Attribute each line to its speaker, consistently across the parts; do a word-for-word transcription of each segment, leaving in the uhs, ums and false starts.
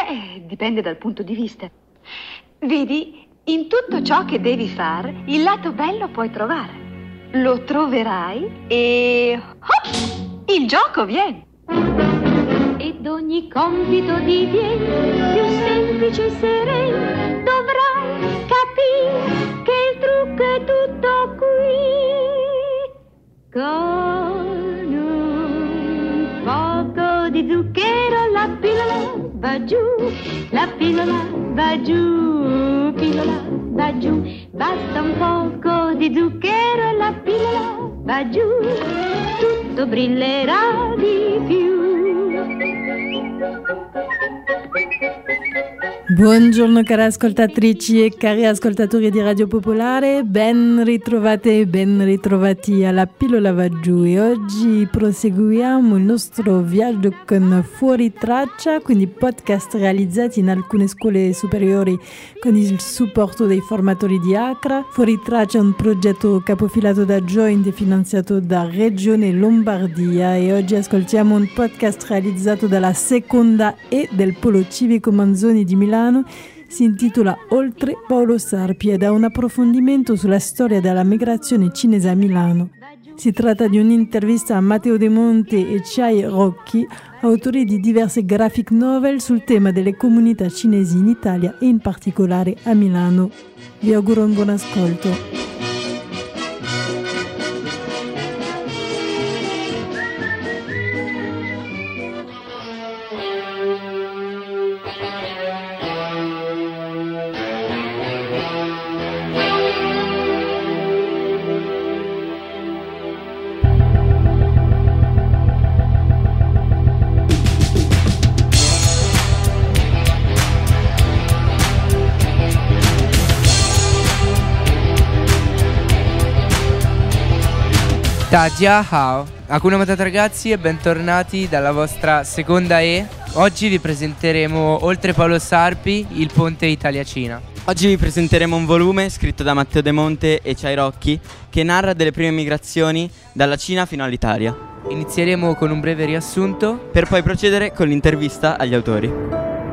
Speaker 1: Beh, dipende dal punto di vista. Vedi, in tutto ciò che devi fare, il lato bello puoi trovare. Lo troverai e... hop! Il gioco viene.
Speaker 2: Ed ogni compito diviene più semplice e sereno. Dovrai capire che il trucco è tutto qui. Con un poco di zucchero la pillola va giù, la pillola va giù, pillola va giù. Basta un poco di zucchero e la pillola va giù, tutto brillerà di più.
Speaker 3: Buongiorno care ascoltatrici e cari ascoltatori di Radio Popolare, ben ritrovate e ben ritrovati alla Pillola va giù e oggi proseguiamo il nostro viaggio con Fuori Traccia, quindi podcast realizzati in alcune scuole superiori con il supporto dei formatori di Accra. Fuori Traccia è un progetto capofilato da Joint e finanziato da Regione Lombardia e oggi ascoltiamo un podcast realizzato dalla seconda E del Polo Civico Manzoni di Milano. Si intitola Oltre Paolo Sarpi ed ha un approfondimento sulla storia della migrazione cinese a Milano. Si tratta di un'intervista a Matteo De Monte e Chai Rocchi, autori di diverse graphic novel sul tema delle comunità cinesi in Italia e in particolare a Milano. Vi auguro un buon ascolto.
Speaker 4: Ciao, Hakuna Matata ragazzi e bentornati dalla vostra seconda E. Oggi vi presenteremo Oltre Paolo Sarpi, il ponte Italia-Cina.
Speaker 5: Oggi vi presenteremo un volume scritto da Matteo De Monte e Chai Rocchi che narra delle prime migrazioni dalla Cina fino all'Italia.
Speaker 4: Inizieremo con un breve riassunto
Speaker 5: per poi procedere con l'intervista agli autori.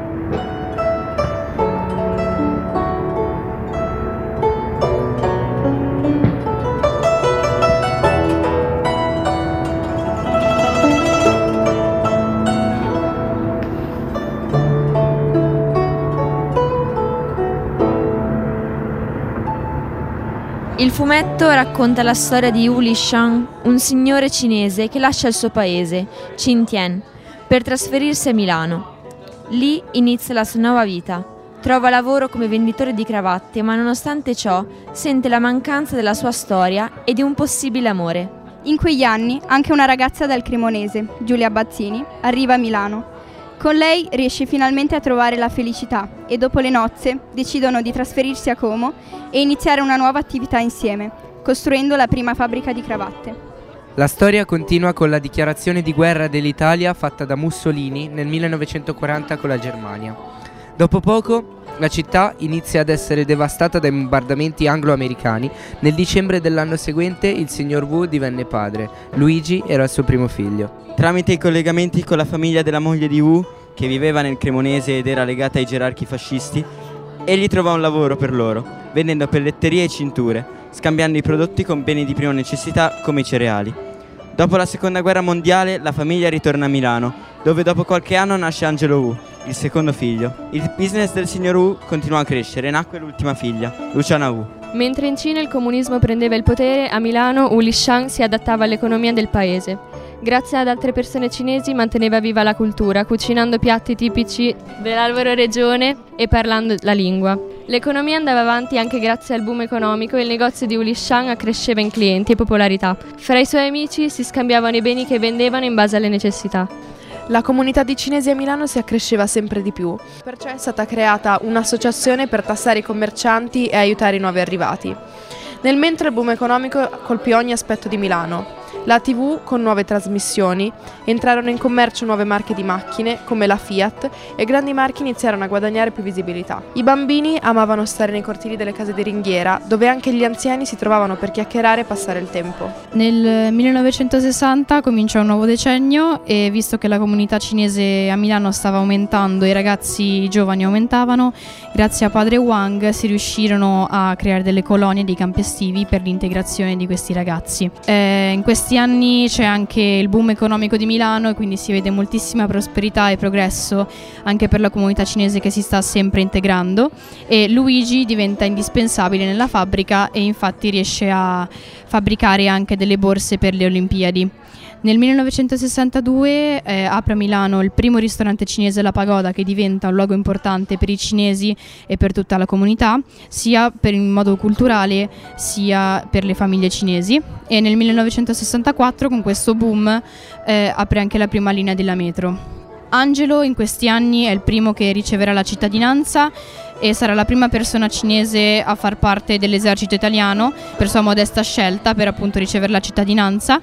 Speaker 6: Il fumetto racconta la storia di Wu Lishan, un signore cinese che lascia il suo paese, Xintian, per trasferirsi a Milano. Lì inizia la sua nuova vita. Trova lavoro come venditore di cravatte, ma nonostante ciò sente la mancanza della sua storia e di un possibile amore.
Speaker 7: In quegli anni anche una ragazza dal Cremonese, Giulia Bazzini, arriva a Milano. Con lei riesce finalmente a trovare la felicità e dopo le nozze decidono di trasferirsi a Como e iniziare una nuova attività insieme, costruendo la prima fabbrica di cravatte.
Speaker 4: La storia continua con la dichiarazione di guerra dell'Italia fatta da Mussolini nel millenovecentoquaranta con la Germania. Dopo poco la città inizia ad essere devastata dai bombardamenti anglo-americani. Nel dicembre dell'anno seguente il signor Wu divenne padre. Luigi era il suo primo figlio.
Speaker 5: Tramite i collegamenti con la famiglia della moglie di Wu, che viveva nel Cremonese ed era legata ai gerarchi fascisti, egli trovò un lavoro per loro, vendendo pelletterie e cinture, scambiando i prodotti con beni di prima necessità come i cereali. Dopo la seconda guerra mondiale la famiglia ritorna a Milano, dove dopo qualche anno nasce Angelo Wu, il secondo figlio. Il business del signor Wu continuò a crescere e nacque l'ultima figlia, Luciana Wu.
Speaker 8: Mentre in Cina il comunismo prendeva il potere, a Milano Wu Lishan si adattava all'economia del paese. Grazie ad altre persone cinesi manteneva viva la cultura, cucinando piatti tipici della loro regione e parlando la lingua. L'economia andava avanti anche grazie al boom economico e il negozio di Wu Lishan accresceva in clienti e popolarità. Fra i suoi amici si scambiavano i beni che vendevano in base alle necessità.
Speaker 9: La comunità di cinesi a Milano si accresceva sempre di più, perciò è stata creata un'associazione per tassare i commercianti e aiutare i nuovi arrivati. Nel mentre il boom economico colpì ogni aspetto di Milano. La tivù con nuove trasmissioni, entrarono in commercio nuove marche di macchine come la Fiat e grandi marchi iniziarono a guadagnare più visibilità. I bambini amavano stare nei cortili delle case di ringhiera, dove anche gli anziani si trovavano per chiacchierare e passare il tempo.
Speaker 10: Nel millenovecentosessanta comincia un nuovo decennio e visto che la comunità cinese a Milano stava aumentando e i ragazzi giovani aumentavano, grazie a padre Wang si riuscirono a creare delle colonie, dei campi estivi per l'integrazione di questi ragazzi. Eh, in questi anni c'è anche il boom economico di Milano e quindi si vede moltissima prosperità e progresso anche per la comunità cinese che si sta sempre integrando, e Luigi diventa indispensabile nella fabbrica e infatti riesce a fabbricare anche delle borse per le Olimpiadi. Nel millenovecentosessantadue eh, apre a Milano il primo ristorante cinese, La Pagoda, che diventa un luogo importante per i cinesi e per tutta la comunità, sia per il modo culturale sia per le famiglie cinesi. E nel millenovecentosessantaquattro con questo boom eh, apre anche la prima linea della metro. Angelo in questi anni è il primo che riceverà la cittadinanza e sarà la prima persona cinese a far parte dell'esercito italiano per sua modesta scelta, per appunto ricevere la cittadinanza.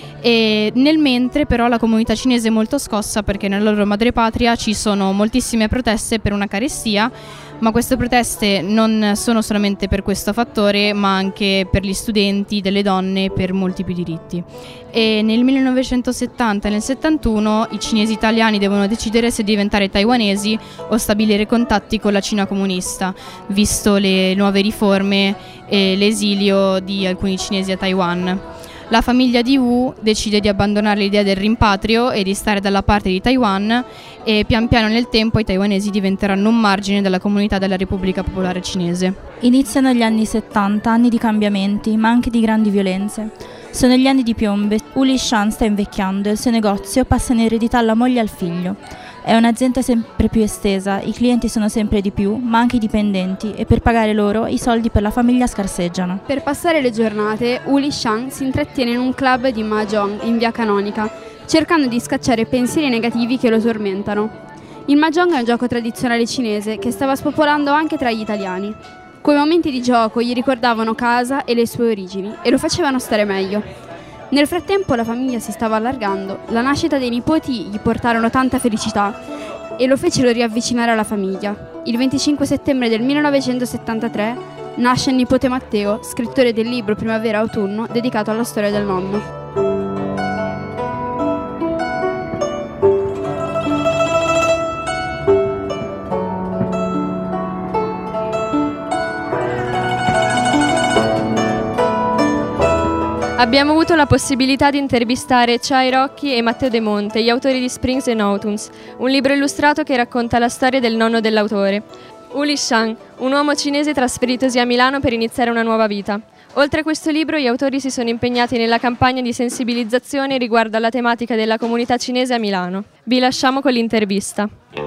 Speaker 10: E nel mentre però la comunità cinese è molto scossa perché nella loro madrepatria ci sono moltissime proteste per una carestia, ma queste proteste non sono solamente per questo fattore, ma anche per gli studenti, delle donne, per molti più diritti. E nel millenovecentosettanta e nel settantuno i cinesi italiani devono decidere se diventare taiwanesi o stabilire contatti con la Cina comunista, visto le nuove riforme e l'esilio di alcuni cinesi a Taiwan. La famiglia di Wu decide di abbandonare l'idea del rimpatrio e di stare dalla parte di Taiwan, e pian piano nel tempo i taiwanesi diventeranno un margine della comunità della Repubblica Popolare Cinese.
Speaker 11: Iniziano gli anni settanta, anni di cambiamenti, ma anche di grandi violenze. Sono gli anni di piombe. Wu Lishan sta invecchiando e il suo negozio passa in eredità alla moglie e al figlio. È un'azienda sempre più estesa, i clienti sono sempre di più, ma anche i dipendenti, e per pagare loro i soldi per la famiglia scarseggiano.
Speaker 12: Per passare le giornate, Wu Lishan si intrattiene in un club di mahjong in via Canonica, cercando di scacciare pensieri negativi che lo tormentano. Il mahjong è un gioco tradizionale cinese che stava spopolando anche tra gli italiani. Quei momenti di gioco gli ricordavano casa e le sue origini e lo facevano stare meglio. Nel frattempo la famiglia si stava allargando, la nascita dei nipoti gli portarono tanta felicità e lo fecero riavvicinare alla famiglia. Il venticinque settembre del millenovecentosettantatré nasce il nipote Matteo, scrittore del libro Primavera-Autunno dedicato alla storia del nonno.
Speaker 8: Abbiamo avuto la possibilità di intervistare Chai Rocchi e Matteo De Monte, gli autori di Springs and Autumns, un libro illustrato che racconta la storia del nonno dell'autore. Wu Lishan, un uomo cinese trasferitosi a Milano per iniziare una nuova vita. Oltre a questo libro, gli autori si sono impegnati nella campagna di sensibilizzazione riguardo alla tematica della comunità cinese a Milano. Vi lasciamo con l'intervista.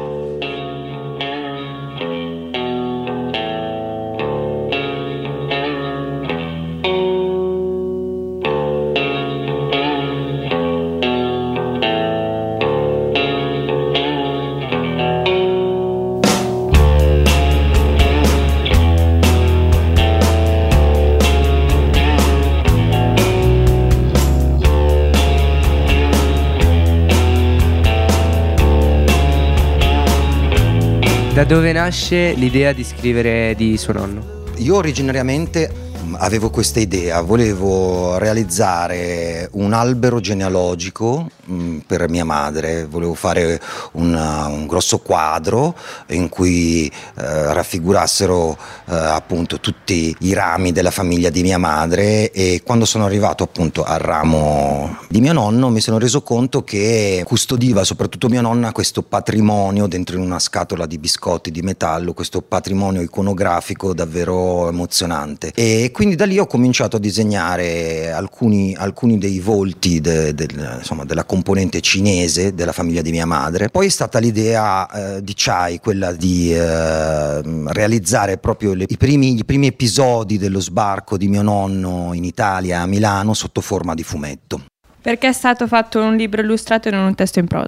Speaker 4: Da dove nasce l'idea di scrivere di suo nonno?
Speaker 13: Io originariamente avevo questa idea, volevo realizzare un albero genealogico mh, per mia madre, volevo fare una, un grosso quadro in cui eh, raffigurassero eh, appunto tutti i rami della famiglia di mia madre, e quando sono arrivato appunto al ramo di mio nonno mi sono reso conto che custodiva soprattutto mia nonna questo patrimonio dentro in una scatola di biscotti di metallo, questo patrimonio iconografico davvero emozionante, e quindi da lì ho cominciato a disegnare alcuni, alcuni dei volti de, de, insomma, della componente cinese della famiglia di mia madre. Poi è stata l'idea eh, di Chai, quella di eh, realizzare proprio le, i, primi, i primi episodi dello sbarco di mio nonno in Italia, a Milano, sotto forma di fumetto.
Speaker 14: Perché è stato fatto un libro illustrato e non un testo in prosa?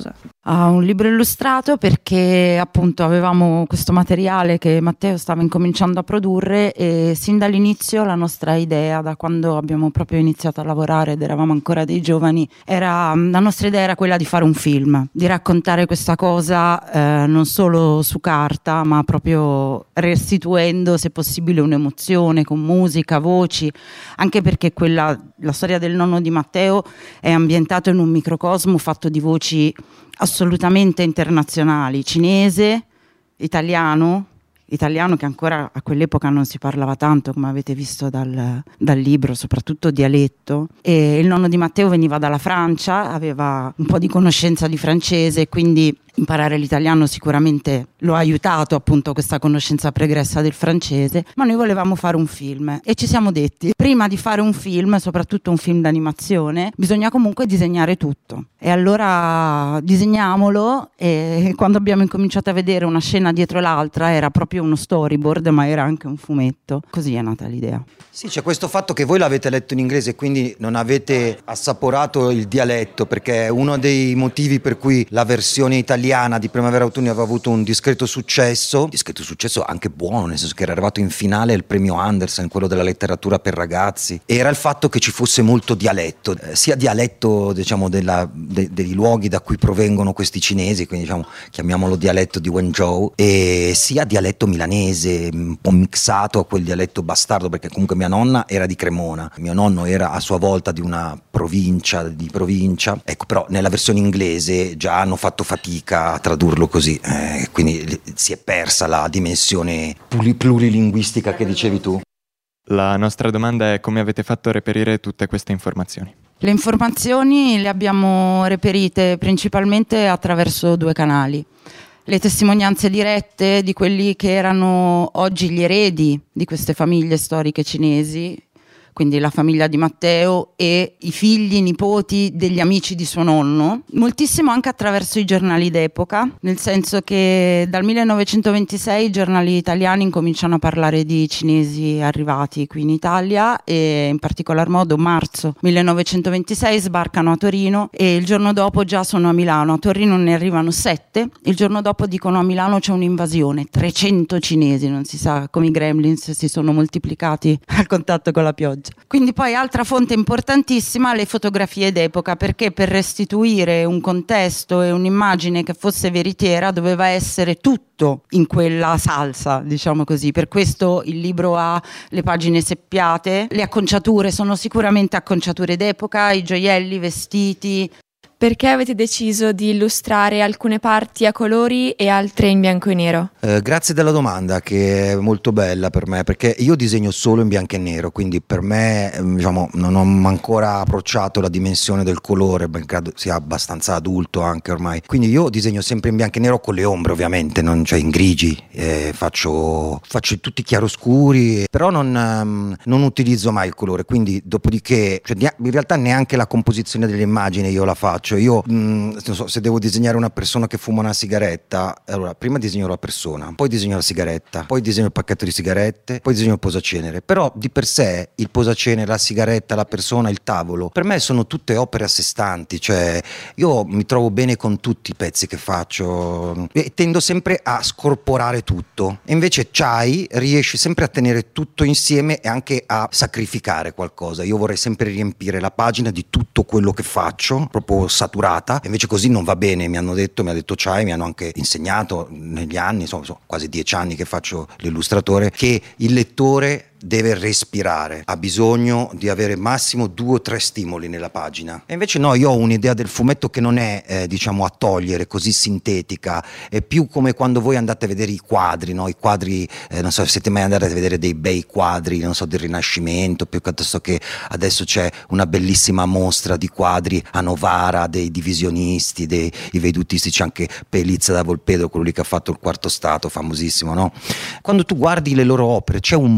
Speaker 14: a un libro illustrato perché appunto avevamo questo materiale che Matteo stava incominciando a produrre e sin dall'inizio la nostra idea, da quando abbiamo proprio iniziato a lavorare ed eravamo ancora dei giovani, era la nostra idea era quella di fare un film, di raccontare questa cosa eh, non solo su carta ma proprio restituendo se possibile un'emozione con musica, voci, anche perché quella, la storia del nonno di Matteo è ambientato in un microcosmo fatto di voci assolutamente internazionali, cinese, italiano, italiano che ancora a quell'epoca non si parlava tanto, come avete visto dal, dal libro, soprattutto dialetto. E il nonno di Matteo veniva dalla Francia, aveva un po' di conoscenza di francese, quindi imparare l'italiano sicuramente lo ha aiutato, appunto, questa conoscenza pregressa del francese, ma noi volevamo fare un film e ci siamo detti, prima di fare un film, soprattutto un film d'animazione, bisogna comunque disegnare tutto. E allora disegniamolo, e quando abbiamo incominciato a vedere una scena dietro l'altra era proprio uno storyboard, ma era anche un fumetto. Così è nata l'idea.
Speaker 13: Sì, c'è questo fatto che voi l'avete letto in inglese, quindi non avete assaporato il dialetto, perché è uno dei motivi per cui la versione italiana di Primavera Autunno aveva avuto un discreto successo, discreto successo anche buono, nel senso che era arrivato in finale il premio Andersen, quello della letteratura per ragazzi. Era il fatto che ci fosse molto dialetto, eh, sia dialetto, diciamo, della, de, dei luoghi da cui provengono questi cinesi, quindi diciamo chiamiamolo dialetto di Wenzhou, e sia dialetto milanese, un po' mixato a quel dialetto bastardo, perché comunque mia nonna era di Cremona, mio nonno era a sua volta di una provincia, di provincia, ecco, però nella versione inglese già hanno fatto fatica a tradurlo così, eh, quindi si è persa la dimensione plurilinguistica che dicevi tu.
Speaker 15: La nostra domanda è: come avete fatto a reperire tutte queste informazioni?
Speaker 14: Le informazioni le abbiamo reperite principalmente attraverso due canali. Le testimonianze dirette di quelli che erano oggi gli eredi di queste famiglie storiche cinesi, quindi la famiglia di Matteo e i figli, i nipoti degli amici di suo nonno, moltissimo anche attraverso i giornali d'epoca, nel senso che dal millenovecentoventisei i giornali italiani incominciano a parlare di cinesi arrivati qui in Italia e in particolar modo marzo millenovecentoventisei sbarcano a Torino e il giorno dopo già sono a Milano. A Torino ne arrivano sette, il giorno dopo dicono a Milano c'è un'invasione, trecento cinesi, non si sa come i gremlins si sono moltiplicati al contatto con la pioggia. Quindi poi altra fonte importantissima, le fotografie d'epoca, perché per restituire un contesto e un'immagine che fosse veritiera doveva essere tutto in quella salsa, diciamo così. Per questo il libro ha le pagine seppiate, le acconciature sono sicuramente acconciature d'epoca, i gioielli, i vestiti.
Speaker 6: Perché avete deciso di illustrare alcune parti a colori e altre in bianco e nero?
Speaker 13: Eh, grazie della domanda, che è molto bella per me, perché io disegno solo in bianco e nero, quindi per me diciamo, non ho ancora approcciato la dimensione del colore, ben credo sia abbastanza adulto anche ormai. Quindi io disegno sempre in bianco e nero con le ombre, ovviamente, non, cioè in grigi, eh, faccio, faccio tutti chiaroscuri, però non, um, non utilizzo mai il colore, quindi dopodiché, cioè, in realtà neanche la composizione delle immagini io la faccio. Io mh, non so, se devo disegnare una persona che fuma una sigaretta, allora prima disegno la persona, poi disegno la sigaretta, poi disegno il pacchetto di sigarette, poi disegno il posacenere. Però di per sé il posacenere, la sigaretta, la persona, il tavolo, per me sono tutte opere a sé stanti, cioè io mi trovo bene con tutti i pezzi che faccio e tendo sempre a scorporare tutto. E invece Chai riesce sempre a tenere tutto insieme e anche a sacrificare qualcosa. Io vorrei sempre riempire la pagina di tutto quello che faccio, proprio saturata, invece così non va bene, mi hanno detto, mi ha detto Chai, mi hanno anche insegnato negli anni, insomma, sono quasi dieci anni che faccio l'illustratore, che il lettore deve respirare, ha bisogno di avere massimo due o tre stimoli nella pagina. E invece no, io ho un'idea del fumetto che non è eh, diciamo a togliere, così sintetica, è più come quando voi andate a vedere i quadri, no? I quadri, eh, non so se siete mai andati a vedere dei bei quadri, non so, del Rinascimento, piuttosto che adesso c'è una bellissima mostra di quadri a Novara dei divisionisti, dei i vedutisti, c'è anche Pelizza da Volpedo, quello lì che ha fatto il Quarto Stato, famosissimo, no? Quando tu guardi le loro opere c'è un mondo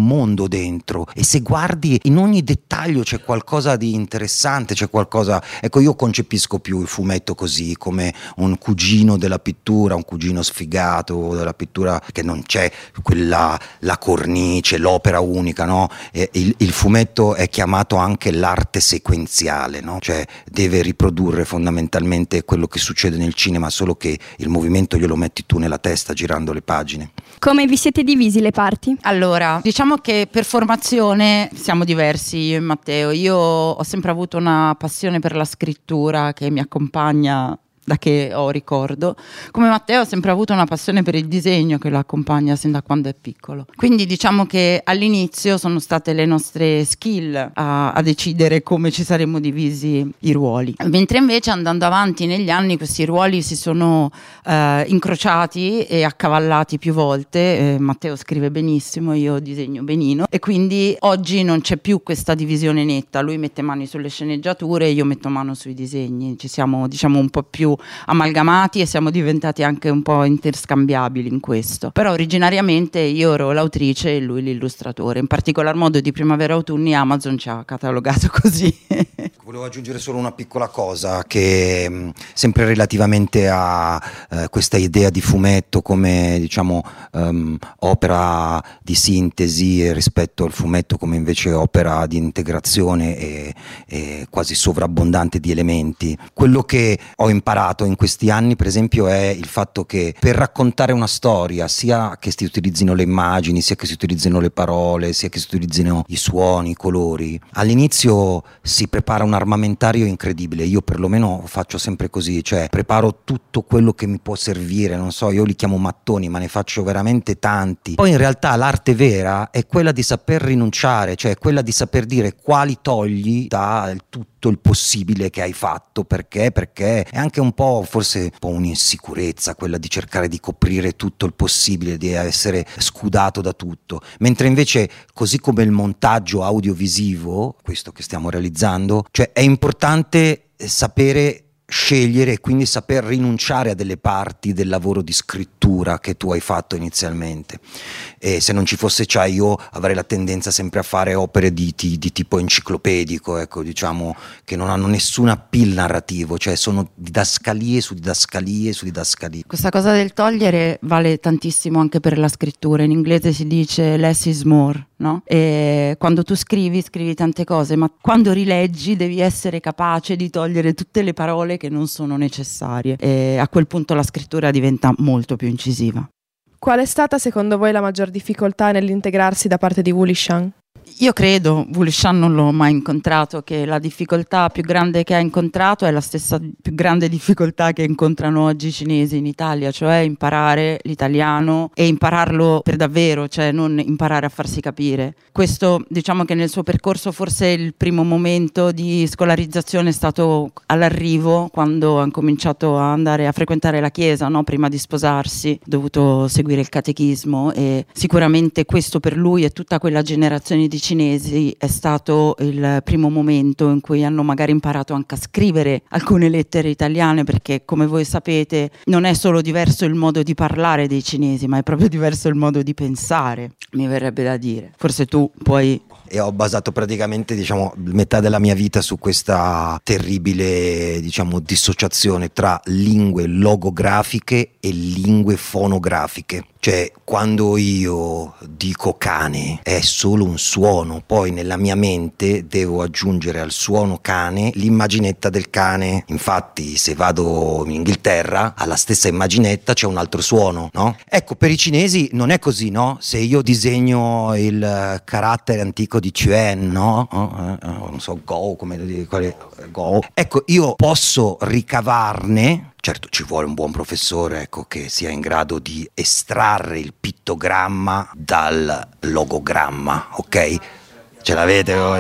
Speaker 13: dentro, e se guardi in ogni dettaglio c'è qualcosa di interessante, c'è qualcosa, ecco, io concepisco più il fumetto così, come un cugino della pittura, un cugino sfigato della pittura, che non c'è quella, la cornice, l'opera unica, no? E il, il fumetto è chiamato anche l'arte sequenziale, no? Cioè deve riprodurre fondamentalmente quello che succede nel cinema, solo che il movimento glielo metti tu nella testa girando le pagine.
Speaker 7: Come vi siete divisi le parti?
Speaker 14: Allora, diciamo che per formazione siamo diversi, io e Matteo. Io ho sempre avuto una passione per la scrittura che mi accompagna da che ho ricordo. Come Matteo ho sempre avuto una passione per il disegno che lo accompagna sin da quando è piccolo. Quindi diciamo che all'inizio sono state le nostre skill a, a decidere come ci saremmo divisi i ruoli. Mentre invece andando avanti negli anni questi ruoli si sono eh, incrociati e accavallati più volte. Eh, Matteo scrive benissimo, io disegno benino, e quindi oggi non c'è più questa divisione netta. Lui mette mani sulle sceneggiature, io metto mano sui disegni. Ci siamo, diciamo, un po' più amalgamati e siamo diventati anche un po' interscambiabili in questo. Però originariamente io ero l'autrice e lui l'illustratore. In particolar modo di Primavera Autunni Amazon ci ha catalogato così.
Speaker 13: Volevo aggiungere solo una piccola cosa, che mh, sempre relativamente a eh, questa idea di fumetto come, diciamo, um, opera di sintesi rispetto al fumetto come invece opera di integrazione e, e quasi sovrabbondante di elementi. Quello che ho imparato in questi anni, per esempio, è il fatto che per raccontare una storia, sia che si utilizzino le immagini, sia che si utilizzino le parole, sia che si utilizzino i suoni, i colori, all'inizio si prepara un armamentario incredibile. Io perlomeno faccio sempre così, cioè preparo tutto quello che mi può servire, non so, io li chiamo mattoni, ma ne faccio veramente tanti. Poi in realtà l'arte vera è quella di saper rinunciare, cioè quella di saper dire quali togli da tutto il possibile che hai fatto. Perché? Perché è anche un po', forse un po' un'insicurezza quella di cercare di coprire tutto il possibile, di essere scudato da tutto, mentre invece, così come il montaggio audiovisivo, questo che stiamo realizzando, cioè è importante sapere scegliere e quindi saper rinunciare a delle parti del lavoro di scrittura che tu hai fatto inizialmente. E se non ci fosse, cioè, io avrei la tendenza sempre a fare opere di, di, di tipo enciclopedico, ecco, diciamo, che non hanno nessun appeal narrativo, cioè sono didascalie su didascalie su didascalie.
Speaker 14: Questa cosa del togliere vale tantissimo anche per la scrittura. In inglese si dice less is more, no? E quando tu scrivi, scrivi tante cose, ma quando rileggi devi essere capace di togliere tutte le parole che non sono necessarie, e a quel punto la scrittura diventa molto più incisiva.
Speaker 9: Qual è stata secondo voi la maggior difficoltà nell'integrarsi da parte di Wu Lishang?
Speaker 14: Io credo, Wu Lishang non l'ho mai incontrato, che la difficoltà più grande che ha incontrato è la stessa più grande difficoltà che incontrano oggi i cinesi in Italia, cioè imparare l'italiano e impararlo per davvero, cioè non imparare a farsi capire. Questo, diciamo che nel suo percorso forse il primo momento di scolarizzazione è stato all'arrivo, quando ha cominciato a andare a frequentare la chiesa, no? Prima di sposarsi, ha dovuto seguire il catechismo, e sicuramente questo per lui e tutta quella generazione di cinesi è stato il primo momento in cui hanno magari imparato anche a scrivere alcune lettere italiane, perché come voi sapete non è solo diverso il modo di parlare dei cinesi, ma è proprio diverso il modo di pensare, mi verrebbe da dire. Forse tu puoi...
Speaker 13: E ho basato praticamente, diciamo, metà della mia vita su questa terribile, diciamo, dissociazione tra lingue logografiche e lingue fonografiche. Cioè, quando io dico cane è solo un suono, poi nella mia mente devo aggiungere al suono cane l'immaginetta del cane. Infatti, se vado in Inghilterra, alla stessa immaginetta c'è un altro suono, no? Ecco, per i cinesi non è così, no? Se io disegno il carattere antico di Chuen, no? Oh, eh, non so, Go, come quale, Go. Ecco, io posso ricavarne. Certo, ci vuole un buon professore, ecco, che sia in grado di estrarre il pittogramma dal logogramma, ok? Ce l'avete voi?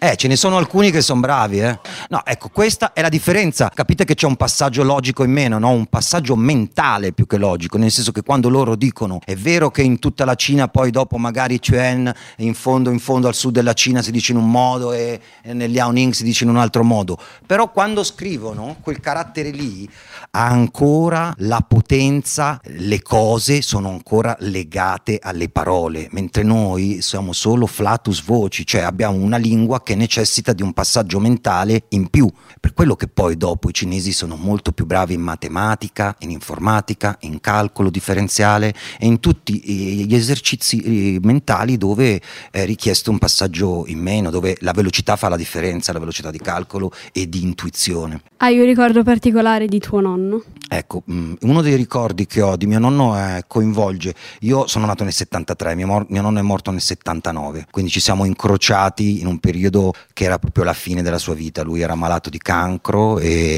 Speaker 13: Eh, ce ne sono alcuni che sono bravi, eh. No, ecco, questa è la differenza. Capite che c'è un passaggio logico in meno, no? Un passaggio mentale più che logico, nel senso che quando loro dicono è vero che in tutta la Cina poi dopo magari Chuan in fondo in fondo al sud della Cina si dice in un modo e, e nel Liaoning si dice in un altro modo, però quando scrivono quel carattere lì ha ancora la potenza, le cose sono ancora legate alle parole, mentre noi siamo solo flatus voci, cioè abbiamo una lingua che necessita di un passaggio mentale in più. Per quello che poi dopo i cinesi sono molto più bravi in matematica, in informatica, in calcolo differenziale e in tutti gli esercizi mentali dove è richiesto un passaggio in meno, dove la velocità fa la differenza, la velocità di calcolo e di intuizione.
Speaker 12: Hai un ricordo particolare di tuo nonno?
Speaker 13: Ecco, uno dei ricordi che ho di mio nonno è, coinvolge, io sono nato nel settantatré, mio, mor- mio nonno è morto nel settantanove, quindi ci siamo incrociati in un periodo che era proprio la fine della sua vita. Lui era malato di cancro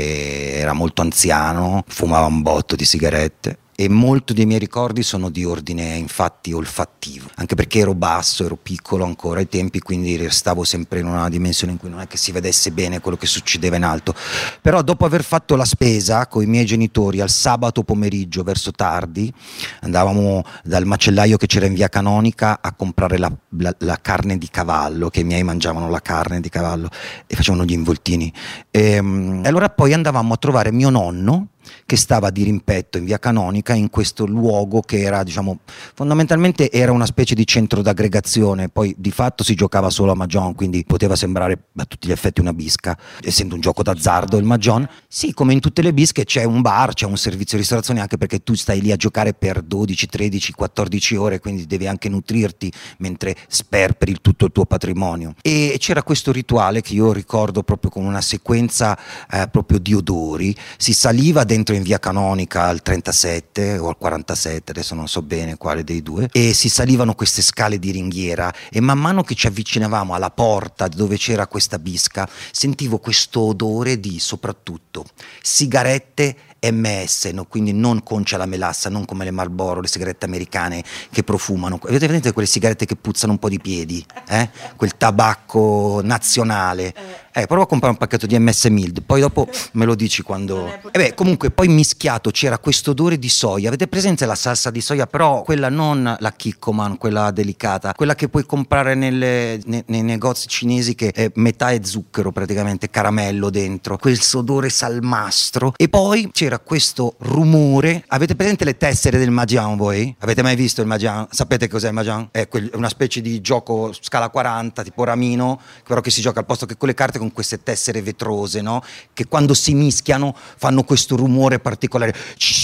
Speaker 13: e era molto anziano, fumava un botto di sigarette. E molti dei miei ricordi sono di ordine infatti olfattivo, anche perché ero basso, ero piccolo ancora ai tempi, quindi restavo sempre in una dimensione in cui non è che si vedesse bene quello che succedeva in alto. Però dopo aver fatto la spesa con i miei genitori al sabato pomeriggio verso tardi, andavamo dal macellaio che c'era in via Canonica a comprare la, la, la carne di cavallo, che i miei mangiavano la carne di cavallo e facevano gli involtini, e, e allora poi andavamo a trovare mio nonno che stava di rimpetto in via Canonica, in questo luogo che era, diciamo, fondamentalmente era una specie di centro d'aggregazione, poi di fatto si giocava solo a Mahjong, quindi poteva sembrare a tutti gli effetti una bisca, essendo un gioco d'azzardo il Mahjong. Sì, come in tutte le bische c'è un bar, c'è un servizio di ristorazione, anche perché tu stai lì a giocare per dodici, tredici, quattordici ore, quindi devi anche nutrirti mentre sperperi il tutto il tuo patrimonio. E c'era questo rituale che io ricordo proprio con una sequenza eh, proprio di odori. Si saliva dentro in via Canonica al trentasette o al quarantasette, adesso non so bene quale dei due, e si salivano queste scale di ringhiera e man mano che ci avvicinavamo alla porta dove c'era questa bisca sentivo questo odore di soprattutto sigarette M S, no? Quindi non concia alla melassa, non come le Marlboro, le sigarette americane che profumano. Avete vedete quelle sigarette che puzzano un po' di piedi? Eh? Quel tabacco nazionale. Eh, prova a comprare un pacchetto di M S Mild, poi dopo me lo dici quando... E beh, comunque poi mischiato c'era questo odore di soia. Avete presente la salsa di soia? Però quella non la Kikkoman, quella delicata, quella che puoi comprare nelle, nei, nei negozi cinesi, che è metà è zucchero praticamente, caramello dentro, quel odore salmastro. E poi c'era questo rumore. Avete presente le tessere del Mahjong voi? Avete mai visto il Mahjong? Sapete cos'è il Mahjong? È quel, una specie di gioco scala quaranta, tipo ramino, però che si gioca al posto che con le carte, con queste tessere vetrose, no? Che quando si mischiano fanno questo rumore particolare.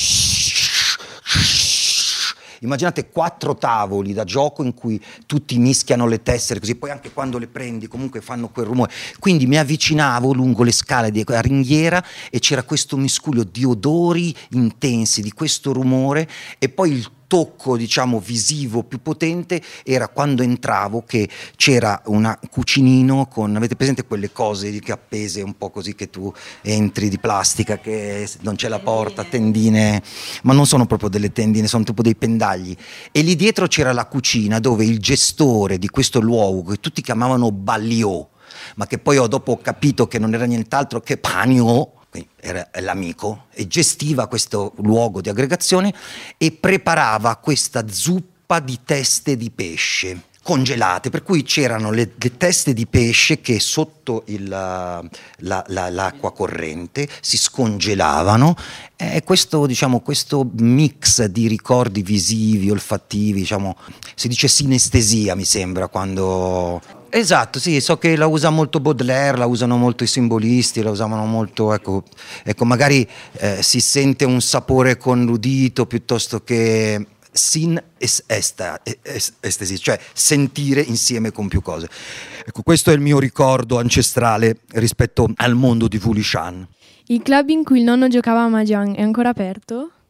Speaker 13: Immaginate quattro tavoli da gioco in cui tutti mischiano le tessere così, poi anche quando le prendi comunque fanno quel rumore. Quindi mi avvicinavo lungo le scale di quella ringhiera e c'era questo miscuglio di odori intensi, di questo rumore, e poi il tocco, diciamo, visivo più potente era quando entravo, che c'era un cucinino con, avete presente quelle cose che appese un po' così, che tu entri, di plastica, che non c'è la porta, tendine, ma non sono proprio delle tendine, sono tipo dei pendagli, e lì dietro c'era la cucina dove il gestore di questo luogo, che tutti chiamavano Baliò, ma che poi ho dopo capito che non era nient'altro che Pagno, era l'amico, e gestiva questo luogo di aggregazione e preparava questa zuppa di teste di pesce congelate, per cui c'erano le, le teste di pesce che sotto il, la, la, l'acqua corrente si scongelavano, e questo, diciamo, questo mix di ricordi visivi, olfattivi, diciamo, si dice sinestesia, mi sembra, quando... Esatto, sì, so che la usa molto Baudelaire, la usano molto i simbolisti, la usavano molto, ecco, ecco magari eh, si sente un sapore con l'udito piuttosto che sin es esta, es, estesi, cioè sentire insieme con più cose. Ecco, questo è il mio ricordo ancestrale rispetto al mondo di Wulishan.
Speaker 16: Il club in cui il nonno giocava a Mahjong è ancora aperto?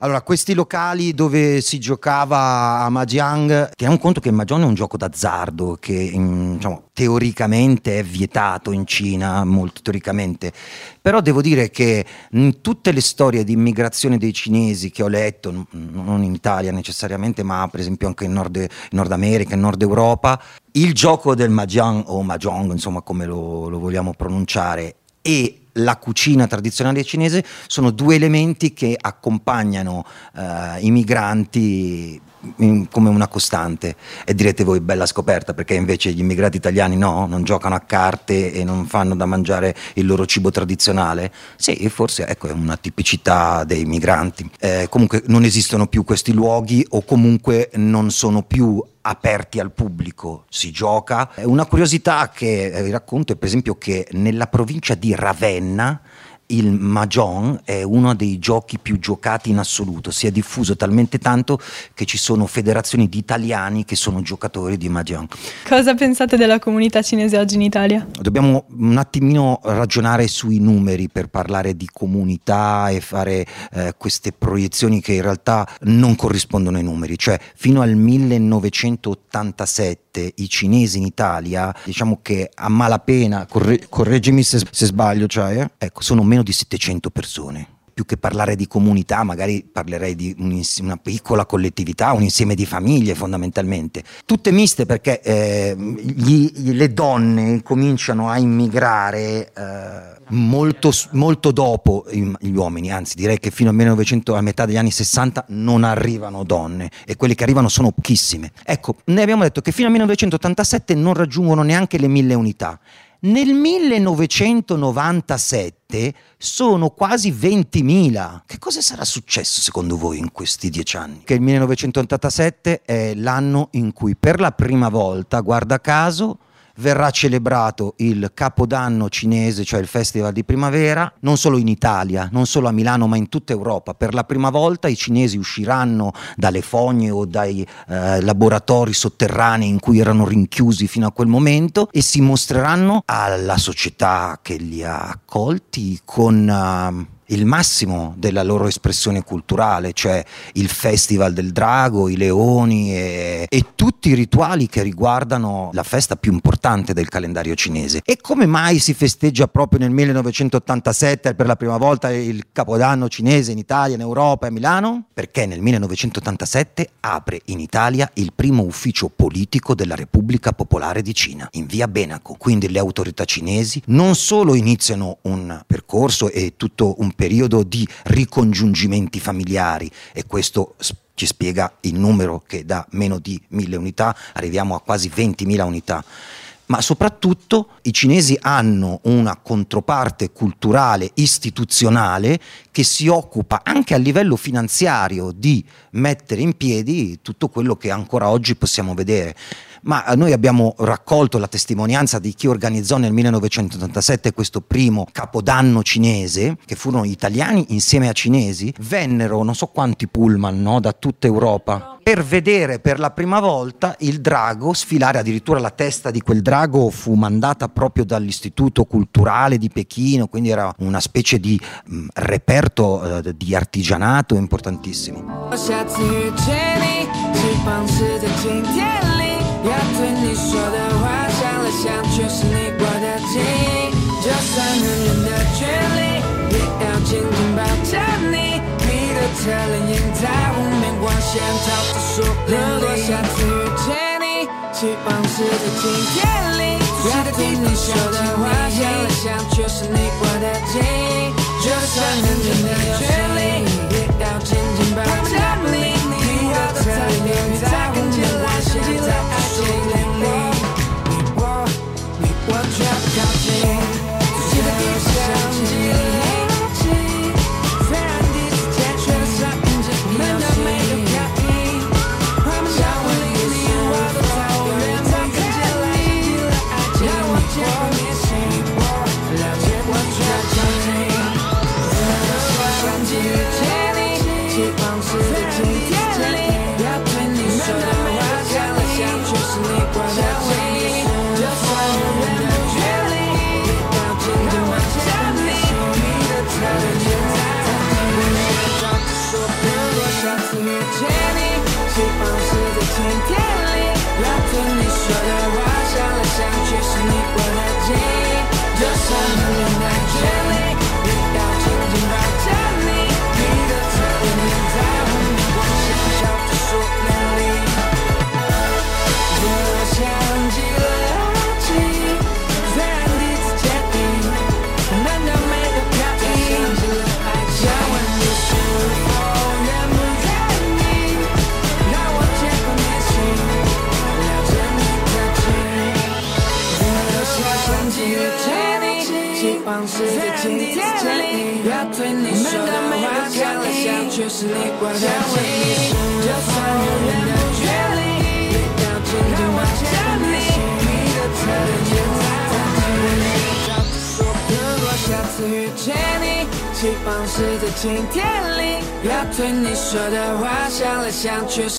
Speaker 13: Allora, questi locali dove si giocava a Mahjong, teniamo conto che il Mahjong è un gioco d'azzardo che in, diciamo, teoricamente è vietato in Cina, molto teoricamente, però devo dire che in tutte le storie di immigrazione dei cinesi che ho letto, non in Italia necessariamente, ma per esempio anche in Nord, in Nord America, in Nord Europa, il gioco del Mahjong o Mahjong, insomma come lo, lo vogliamo pronunciare, e la cucina tradizionale cinese sono due elementi che accompagnano eh, i migranti in, come una costante. E direte voi, bella scoperta, perché invece gli immigrati italiani no, non giocano a carte e non fanno da mangiare il loro cibo tradizionale. Sì, forse ecco, è una tipicità dei migranti. Eh, comunque non esistono più questi luoghi, o comunque non sono più aperti al pubblico, si gioca. Una curiosità che vi racconto è per esempio che nella provincia di Ravenna il Mahjong è uno dei giochi più giocati in assoluto, si è diffuso talmente tanto che ci sono federazioni di italiani che sono giocatori di Mahjong.
Speaker 16: Cosa pensate della comunità cinese oggi in Italia?
Speaker 13: Dobbiamo un attimino ragionare sui numeri per parlare di comunità e fare eh, queste proiezioni che in realtà non corrispondono ai numeri. Cioè, fino al millenovecentottantasette i cinesi in Italia, diciamo che a malapena, corre- correggimi se, se sbaglio, cioè, eh? ecco, sono meno di settecento persone. Più che parlare di comunità, magari parlerei di un, una piccola collettività, un insieme di famiglie fondamentalmente. Tutte miste, perché eh, gli, le donne cominciano a immigrare eh, molto, molto dopo gli uomini, anzi direi che fino al millenovecento, a metà degli anni sessanta, non arrivano donne, e quelle che arrivano sono pochissime. Ecco, noi abbiamo detto che fino al millenovecentottantasette non raggiungono neanche le mille unità. Nel millenovecentonovantasette sono quasi ventimila. Che cosa sarà successo secondo voi in questi dieci anni? Che il millenovecentottantasette è l'anno in cui per la prima volta, guarda caso, verrà celebrato il Capodanno cinese, cioè il Festival di Primavera, non solo in Italia, non solo a Milano, ma in tutta Europa. Per la prima volta i cinesi usciranno dalle fogne o dai eh, laboratori sotterranei in cui erano rinchiusi fino a quel momento e si mostreranno alla società che li ha accolti con Uh, il massimo della loro espressione culturale, cioè il Festival del Drago, i leoni e, e tutti i rituali che riguardano la festa più importante del calendario cinese. E come mai si festeggia proprio nel millenovecentottantasette per la prima volta il Capodanno cinese in Italia, in Europa e a Milano? Perché nel millenovecentottantasette apre in Italia il primo ufficio politico della Repubblica Popolare di Cina, in via Benaco. Quindi le autorità cinesi non solo iniziano un percorso e tutto un periodo di ricongiungimenti familiari, e questo ci spiega il numero che da meno di mille unità arriviamo a quasi ventimila unità, ma soprattutto i cinesi hanno una controparte culturale istituzionale che si occupa anche a livello finanziario di mettere in piedi tutto quello che ancora oggi possiamo vedere. Ma noi abbiamo raccolto la testimonianza di chi organizzò nel millenovecentottantasette questo primo Capodanno cinese, che furono italiani insieme a cinesi. Vennero non so quanti pullman, no, da tutta Europa per vedere per la prima volta il drago sfilare. Addirittura la testa di quel drago fu mandata proprio dall'Istituto Culturale di Pechino, quindi era una specie di mh, reperto eh, di artigianato importantissimo. 要对你说的话想了想，却是你过的记忆。就算男人的权利，也要紧紧抱着你。你的侧脸映在湖面光线，照着树林里。如果下次遇见你，希望是在今天里。要对你说的话想了想，却是你过的记忆。就算男人的权利，也要紧紧抱着你。你的侧脸映在湖面光线，照着。 我却不靠近，记得第一次相机里，虽然第一次见却上印着你的没有表意，我们相互离离，我都在远方看见你，让我见过你心，了解我却靠近，相机遇见你，希望是在今天里，要对你。
Speaker 17: 方式在晴天里，要对你说的话想了想，却是你挂在回忆。就算有远的距离，别靠近就往前离，你的侧脸也在我心里。说如果下次遇见你，期望是在晴天里，要对你说的话想了想，却是